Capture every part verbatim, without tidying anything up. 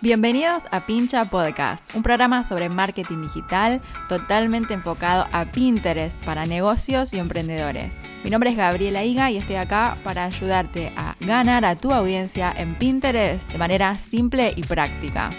Bienvenidos a Pincha Podcast, un programa sobre marketing digital totalmente enfocado a Pinterest para negocios y emprendedores. Mi nombre es Gabriela Higa y estoy acá para ayudarte a ganar a tu audiencia en Pinterest de manera simple y práctica.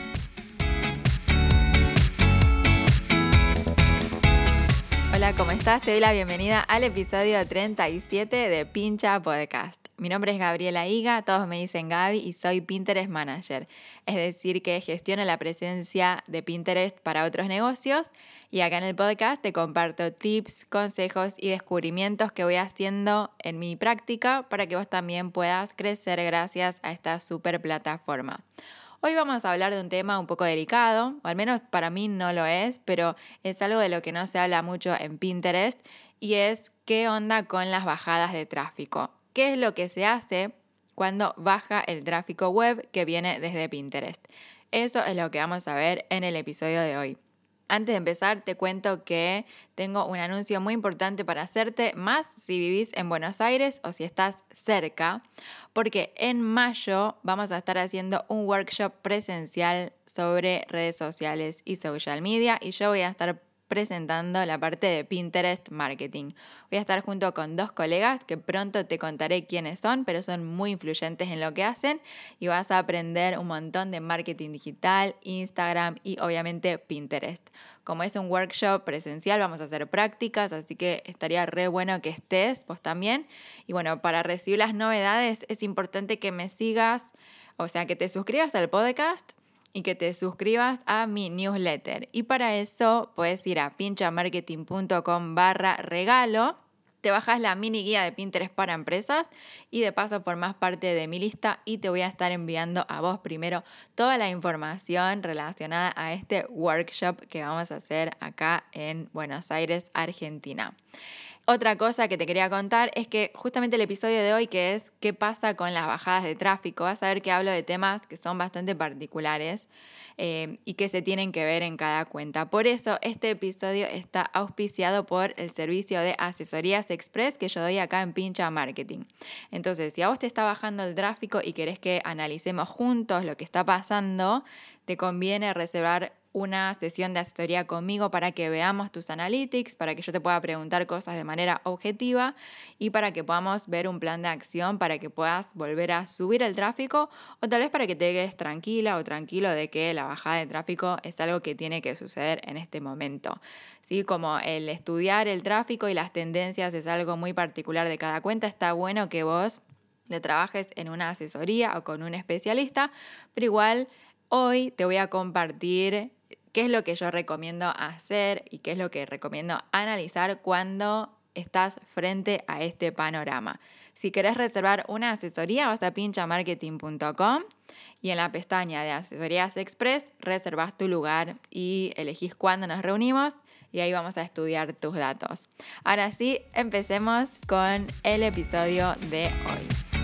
Hola, ¿cómo estás? Te doy la bienvenida al episodio treinta y siete de Pincha Podcast. Mi nombre es Gabriela Higa, todos me dicen Gaby y soy Pinterest Manager, es decir que gestiono la presencia de Pinterest para otros negocios y acá en el podcast te comparto tips, consejos y descubrimientos que voy haciendo en mi práctica para que vos también puedas crecer gracias a esta super plataforma. Hoy vamos a hablar de un tema un poco delicado, o al menos para mí no lo es, pero es algo de lo que no se habla mucho en Pinterest y es qué onda con las bajadas de tráfico. ¿Qué es lo que se hace cuando baja el tráfico web que viene desde Pinterest? Eso es lo que vamos a ver en el episodio de hoy. Antes de empezar, te cuento que tengo un anuncio muy importante para hacerte, más si vivís en Buenos Aires o si estás cerca, porque en mayo vamos a estar haciendo un workshop presencial sobre redes sociales y social media y yo voy a estar presentando la parte de Pinterest Marketing. Voy a estar junto con dos colegas que pronto te contaré quiénes son, pero son muy influyentes en lo que hacen y vas a aprender un montón de marketing digital, Instagram y obviamente Pinterest. Como es un workshop presencial, vamos a hacer prácticas, así que estaría re bueno que estés vos también. Y bueno, para recibir las novedades es importante que me sigas, o sea, que te suscribas al podcast y que te suscribas a mi newsletter. Y para eso puedes ir a pinchamarketing.com barra regalo. Te bajas la mini guía de Pinterest para empresas y de paso formás parte de mi lista y te voy a estar enviando a vos primero toda la información relacionada a este workshop que vamos a hacer acá en Buenos Aires, Argentina. Otra cosa que te quería contar es que justamente el episodio de hoy, que es ¿qué pasa con las bajadas de tráfico? Vas a ver que hablo de temas que son bastante particulares eh, y que se tienen que ver en cada cuenta. Por eso este episodio está auspiciado por el servicio de asesorías express que yo doy acá en Pincha Marketing. Entonces, si a vos te está bajando el tráfico y querés que analicemos juntos lo que está pasando, te conviene reservar una sesión de asesoría conmigo para que veamos tus analytics, para que yo te pueda preguntar cosas de manera objetiva y para que podamos ver un plan de acción para que puedas volver a subir el tráfico o tal vez para que te quedes tranquila o tranquilo de que la bajada de tráfico es algo que tiene que suceder en este momento. ¿Sí? Como el estudiar el tráfico y las tendencias es algo muy particular de cada cuenta, está bueno que vos le trabajes en una asesoría o con un especialista, pero igual hoy te voy a compartir qué es lo que yo recomiendo hacer y qué es lo que recomiendo analizar cuando estás frente a este panorama. Si querés reservar una asesoría, vas a pinchamarketing punto com y en la pestaña de Asesorías Express reservas tu lugar y elegís cuándo nos reunimos y ahí vamos a estudiar tus datos. Ahora sí, empecemos con el episodio de hoy.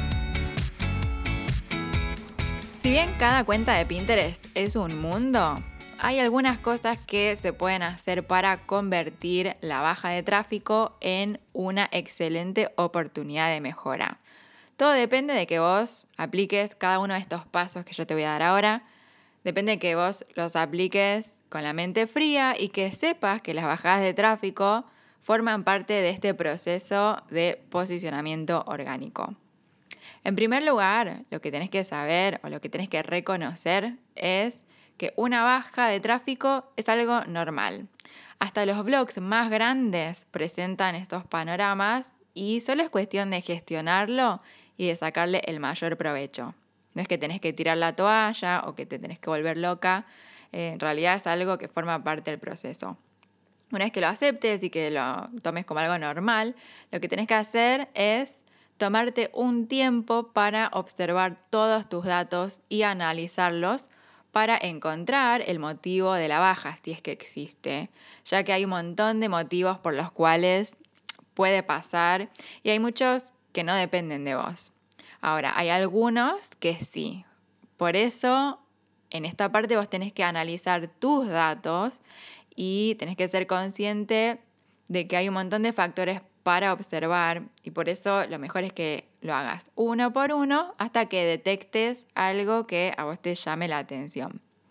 Si bien cada cuenta de Pinterest es un mundo, hay algunas cosas que se pueden hacer para convertir la baja de tráfico en una excelente oportunidad de mejora. Todo depende de que vos apliques cada uno de estos pasos que yo te voy a dar ahora. Depende de que vos los apliques con la mente fría y que sepas que las bajadas de tráfico forman parte de este proceso de posicionamiento orgánico. En primer lugar, lo que tenés que saber o lo que tenés que reconocer es que una baja de tráfico es algo normal. Hasta los blogs más grandes presentan estos panoramas y solo es cuestión de gestionarlo y de sacarle el mayor provecho. No es que tenés que tirar la toalla o que te tenés que volver loca, eh, en realidad es algo que forma parte del proceso. Una vez que lo aceptes y que lo tomes como algo normal, lo que tenés que hacer es tomarte un tiempo para observar todos tus datos y analizarlos para encontrar el motivo de la baja, si es que existe, ya que hay un montón de motivos por los cuales puede pasar y hay muchos que no dependen de vos. Ahora, hay algunos que sí. Por eso, en esta parte vos tenés que analizar tus datos y tenés que ser consciente de que hay un montón de factores para observar y por eso lo mejor es que lo hagas uno por uno hasta que detectes algo que a vos te llame la atención.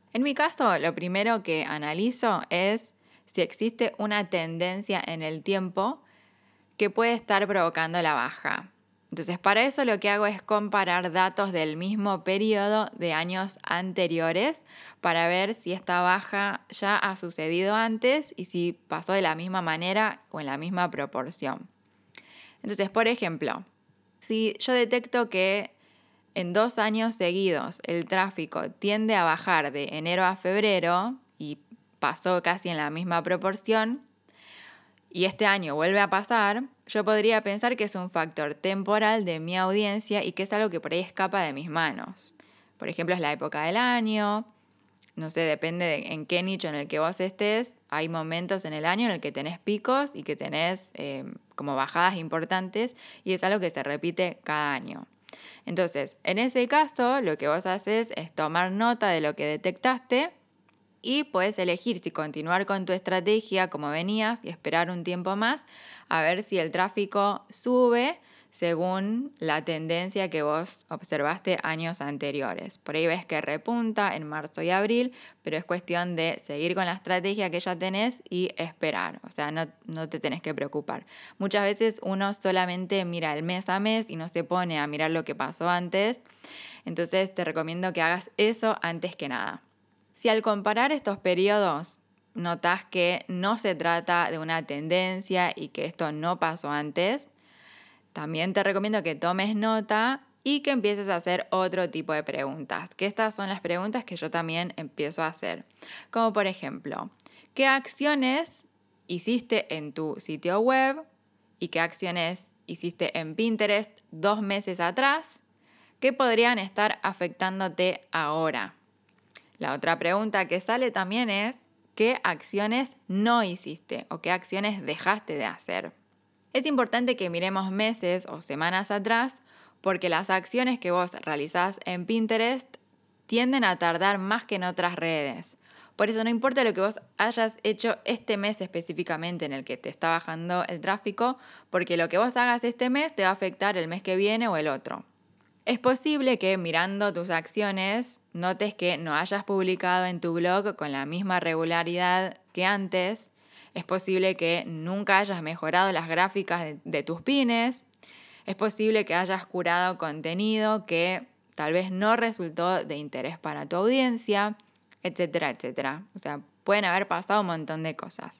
En mi caso, lo primero que analizo es si existe una tendencia en el tiempo que puede estar provocando la baja. Entonces, para eso lo que hago es comparar datos del mismo periodo de años anteriores para ver si esta baja ya ha sucedido antes y si pasó de la misma manera o en la misma proporción. Entonces, por ejemplo, si yo detecto que en dos años seguidos el tráfico tiende a bajar de enero a febrero y pasó casi en la misma proporción, y este año vuelve a pasar, yo podría pensar que es un factor temporal de mi audiencia y que es algo que por ahí escapa de mis manos. Por ejemplo, es la época del año, no sé, depende de en qué nicho en el que vos estés. Hay momentos en el año en el que tenés picos y que tenés eh, como bajadas importantes y es algo que se repite cada año. Entonces, en ese caso, lo que vos haces es tomar nota de lo que detectaste y puedes elegir si continuar con tu estrategia como venías y esperar un tiempo más a ver si el tráfico sube según la tendencia que vos observaste años anteriores. Por ahí ves que repunta en marzo y abril, pero es cuestión de seguir con la estrategia que ya tenés y esperar. O sea, no, no te tenés que preocupar. Muchas veces uno solamente mira el mes a mes y no se pone a mirar lo que pasó antes. Entonces te recomiendo que hagas eso antes que nada. Si al comparar estos periodos notas que no se trata de una tendencia y que esto no pasó antes, también te recomiendo que tomes nota y que empieces a hacer otro tipo de preguntas, que estas son las preguntas que yo también empiezo a hacer. Como por ejemplo, ¿qué acciones hiciste en tu sitio web y qué acciones hiciste en Pinterest dos meses atrás que podrían estar afectándote ahora? La otra pregunta que sale también es, ¿qué acciones no hiciste o qué acciones dejaste de hacer? Es importante que miremos meses o semanas atrás porque las acciones que vos realizás en Pinterest tienden a tardar más que en otras redes. Por eso no importa lo que vos hayas hecho este mes específicamente en el que te está bajando el tráfico, porque lo que vos hagas este mes te va a afectar el mes que viene o el otro. Es posible que mirando tus acciones notes que no hayas publicado en tu blog con la misma regularidad que antes. Es posible que nunca hayas mejorado las gráficas de, de tus pines. Es posible que hayas curado contenido que tal vez no resultó de interés para tu audiencia, etcétera, etcétera. O sea, pueden haber pasado un montón de cosas.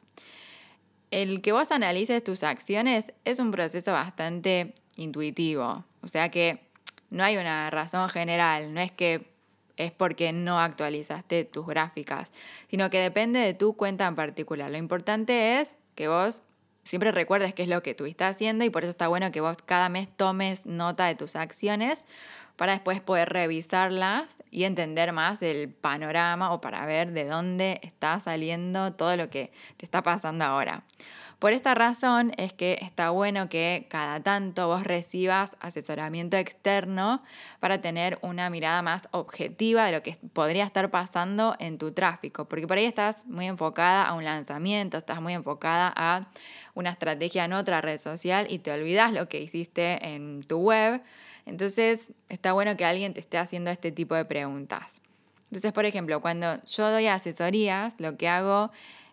El que vos analices tus acciones es un proceso bastante intuitivo. O sea que no hay una razón general, no es que es porque no actualizaste tus gráficas, sino que depende de tu cuenta en particular. Lo importante es que vos siempre recuerdes qué es lo que tú estás haciendo y por eso está bueno que vos cada mes tomes nota de tus acciones para después poder revisarlas y entender más del panorama o para ver de dónde está saliendo todo lo que te está pasando ahora. Por esta razón es que está bueno que cada tanto vos recibas asesoramiento externo para tener una mirada más objetiva de lo que podría estar pasando en tu tráfico, porque por ahí estás muy enfocada a un lanzamiento, estás muy enfocada a una estrategia en otra red social y te olvidas lo que hiciste en tu web. Entonces está bueno que alguien te esté haciendo este tipo de preguntas. Entonces, por ejemplo, cuando yo doy asesorías, lo que hago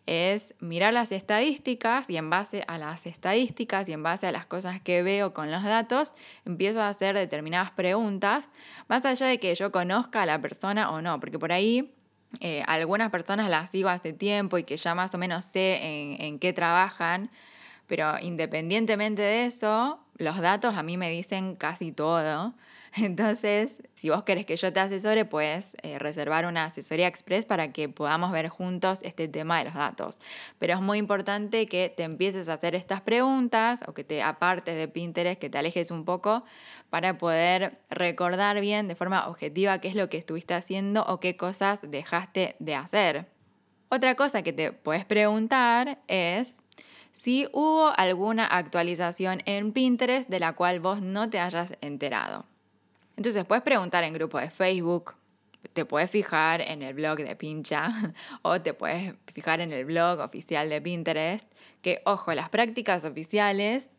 es mirar las estadísticas y en base a las estadísticas y en base a las cosas que veo con los datos, empiezo a hacer determinadas preguntas, más allá de que yo conozca a la persona o no, porque por ahí eh, algunas personas las sigo hace tiempo y que ya más o menos sé en, en qué trabajan, pero independientemente de eso, los datos a mí me dicen casi todo. Entonces, si vos querés que yo te asesore, puedes eh, reservar una asesoría express para que podamos ver juntos este tema de los datos. Pero es muy importante que te empieces a hacer estas preguntas o que te apartes de Pinterest, que te alejes un poco para poder recordar bien de forma objetiva qué es lo que estuviste haciendo o qué cosas dejaste de hacer. Otra cosa que te puedes preguntar es si hubo alguna actualización en Pinterest de la cual vos no te hayas enterado. Entonces puedes preguntar en grupo de Facebook, te puedes fijar en el blog de Pincha o te puedes fijar en el blog oficial de Pinterest, que ojo, las prácticas oficiales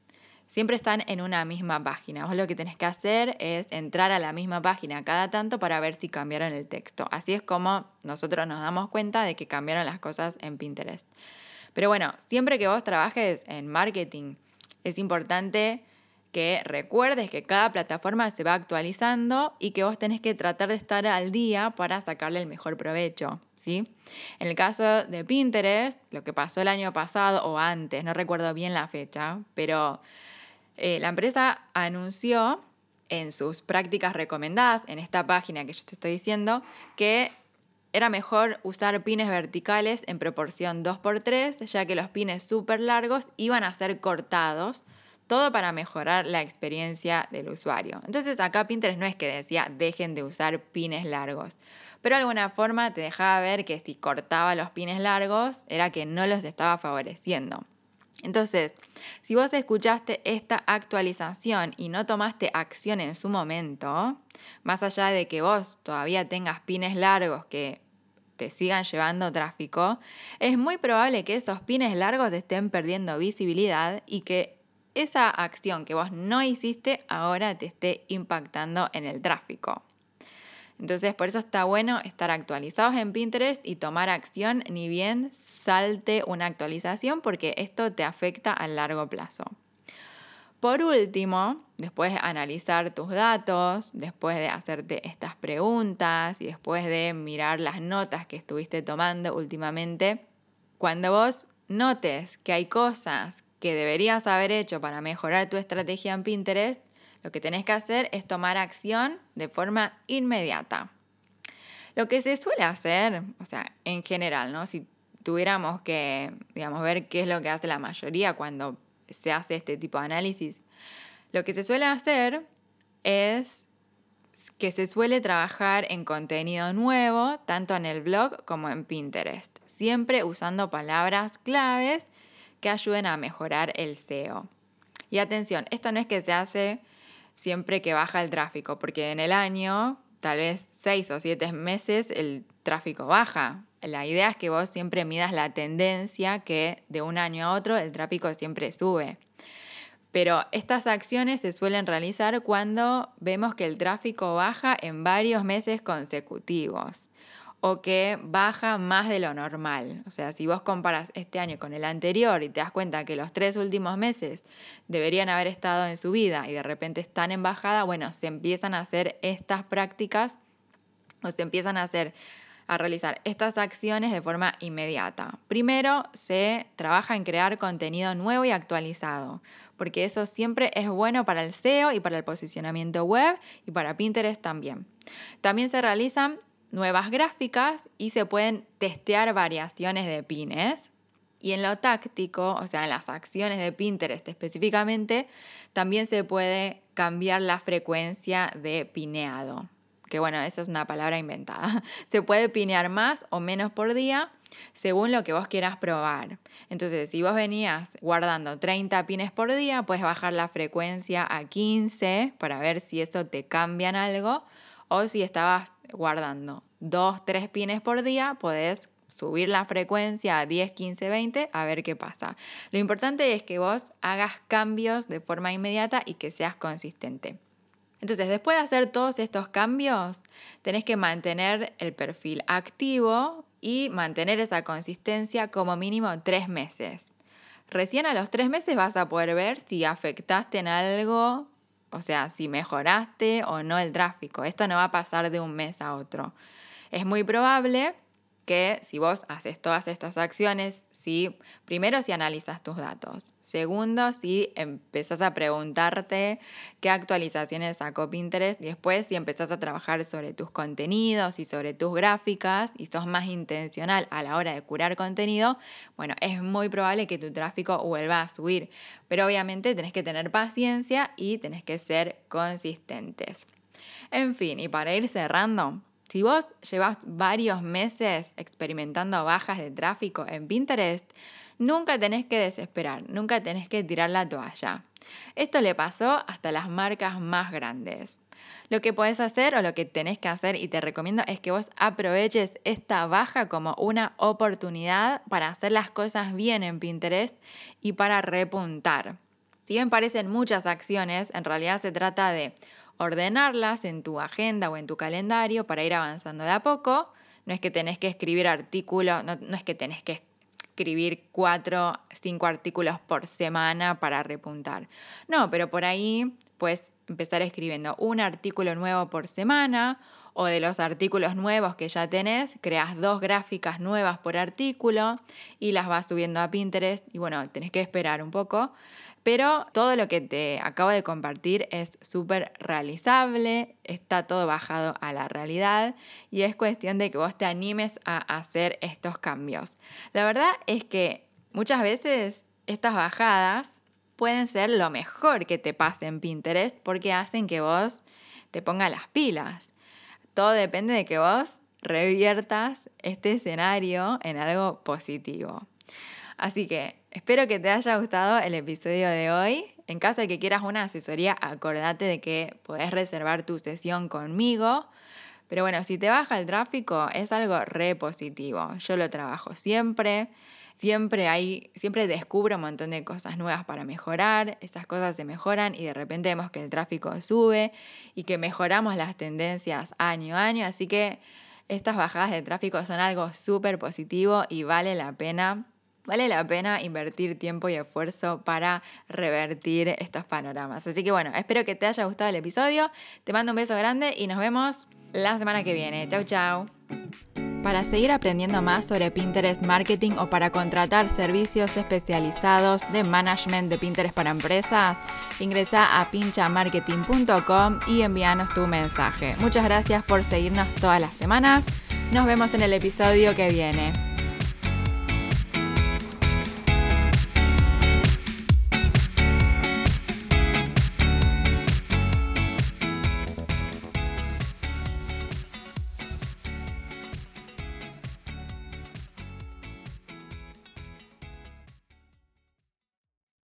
siempre están en una misma página. Vos lo que tenés que hacer es entrar a la misma página cada tanto para ver si cambiaron el texto. Así es como nosotros nos damos cuenta de que cambiaron las cosas en Pinterest. Pero bueno, siempre que vos trabajes en marketing, es importante que recuerdes que cada plataforma se va actualizando y que vos tenés que tratar de estar al día para sacarle el mejor provecho, ¿sí? En el caso de Pinterest, lo que pasó el año pasado o antes, no recuerdo bien la fecha, pero eh, la empresa anunció en sus prácticas recomendadas, en esta página que yo te estoy diciendo, que era mejor usar pines verticales en proporción dos por tres, ya que los pines súper largos iban a ser cortados, todo para mejorar la experiencia del usuario. Entonces acá Pinterest no es que decía dejen de usar pines largos, pero de alguna forma te dejaba ver que si cortaba los pines largos era que no los estaba favoreciendo. Entonces, si vos escuchaste esta actualización y no tomaste acción en su momento, más allá de que vos todavía tengas pines largos que te sigan llevando tráfico, es muy probable que esos pines largos estén perdiendo visibilidad y que esa acción que vos no hiciste ahora te esté impactando en el tráfico. Entonces, por eso está bueno estar actualizados en Pinterest y tomar acción ni bien salte una actualización, porque esto te afecta a largo plazo. Por último, después de analizar tus datos, después de hacerte estas preguntas y después de mirar las notas que estuviste tomando últimamente, cuando vos notes que hay cosas que deberías haber hecho para mejorar tu estrategia en Pinterest, lo que tenés que hacer es tomar acción de forma inmediata. Lo que se suele hacer, o sea, en general, ¿no? Si tuviéramos que, digamos, ver qué es lo que hace la mayoría cuando se hace este tipo de análisis, lo que se suele hacer es que se suele trabajar en contenido nuevo, tanto en el blog como en Pinterest, siempre usando palabras claves que ayuden a mejorar el S E O. Y atención, esto no es que se hace siempre que baja el tráfico, porque en el año, tal vez seis o siete meses, el tráfico baja. La idea es que vos siempre midas la tendencia, que de un año a otro el tráfico siempre sube. Pero estas acciones se suelen realizar cuando vemos que el tráfico baja en varios meses consecutivos o que baja más de lo normal. O sea, si vos comparas este año con el anterior y te das cuenta que los tres últimos meses deberían haber estado en subida y de repente están en bajada, bueno, se empiezan a hacer estas prácticas o se empiezan a hacer a realizar estas acciones de forma inmediata. Primero, se trabaja en crear contenido nuevo y actualizado, porque eso siempre es bueno para el S E O y para el posicionamiento web y para Pinterest también. También se realizan nuevas gráficas y se pueden testear variaciones de pines. Y en lo táctico, o sea, en las acciones de Pinterest específicamente, también se puede cambiar la frecuencia de pineado. Que bueno, esa es una palabra inventada. Se puede pinear más o menos por día según lo que vos quieras probar. Entonces, si vos venías guardando treinta pines por día, puedes bajar la frecuencia a quince para ver si eso te cambia en algo. O si estabas guardando dos, tres pines por día, podés subir la frecuencia a diez, quince, veinte a ver qué pasa. Lo importante es que vos hagas cambios de forma inmediata y que seas consistente. Entonces, después de hacer todos estos cambios, tenés que mantener el perfil activo y mantener esa consistencia como mínimo tres meses. Recién a los tres meses vas a poder ver si afectaste en algo, o sea, si mejoraste o no el tráfico. Esto no va a pasar de un mes a otro. Es muy probable que si vos haces todas estas acciones, si, primero si analizas tus datos, segundo si empezás a preguntarte qué actualizaciones sacó Pinterest y después si empezás a trabajar sobre tus contenidos y sobre tus gráficas y sos más intencional a la hora de curar contenido, bueno, es muy probable que tu tráfico vuelva a subir, pero obviamente tenés que tener paciencia y tenés que ser consistentes. En fin, y para ir cerrando, si vos llevas varios meses experimentando bajas de tráfico en Pinterest, nunca tenés que desesperar, nunca tenés que tirar la toalla. Esto le pasó hasta las marcas más grandes. Lo que podés hacer o lo que tenés que hacer y te recomiendo es que vos aproveches esta baja como una oportunidad para hacer las cosas bien en Pinterest y para repuntar. Si bien parecen muchas acciones, en realidad se trata de ordenarlas en tu agenda o en tu calendario para ir avanzando de a poco. No es que tenés que escribir artículos, no, no es que tenés que escribir cuatro, cinco artículos por semana para repuntar. No, pero por ahí puedes empezar escribiendo un artículo nuevo por semana, o de los artículos nuevos que ya tenés, creas dos gráficas nuevas por artículo y las vas subiendo a Pinterest y bueno, tenés que esperar un poco. Pero todo lo que te acabo de compartir es súper realizable, está todo bajado a la realidad y es cuestión de que vos te animes a hacer estos cambios. La verdad es que muchas veces estas bajadas pueden ser lo mejor que te pase en Pinterest porque hacen que vos te pongas las pilas. Todo depende de que vos reviertas este escenario en algo positivo. Así que espero que te haya gustado el episodio de hoy. En caso de que quieras una asesoría, acordate de que podés reservar tu sesión conmigo. Pero bueno, si te baja el tráfico es algo re positivo. Yo lo trabajo siempre. Siempre hay, siempre descubro un montón de cosas nuevas para mejorar. Esas cosas se mejoran y de repente vemos que el tráfico sube y que mejoramos las tendencias año a año. Así que estas bajadas de tráfico son algo súper positivo y vale la pena. Vale la pena invertir tiempo y esfuerzo para revertir estos panoramas. Así que bueno, espero que te haya gustado el episodio. Te mando un beso grande y nos vemos la semana que viene. Chau, chau. Para seguir aprendiendo más sobre Pinterest Marketing o para contratar servicios especializados de management de Pinterest para empresas, ingresa a pincha marketing punto com y envíanos tu mensaje. Muchas gracias por seguirnos todas las semanas. Nos vemos en el episodio que viene.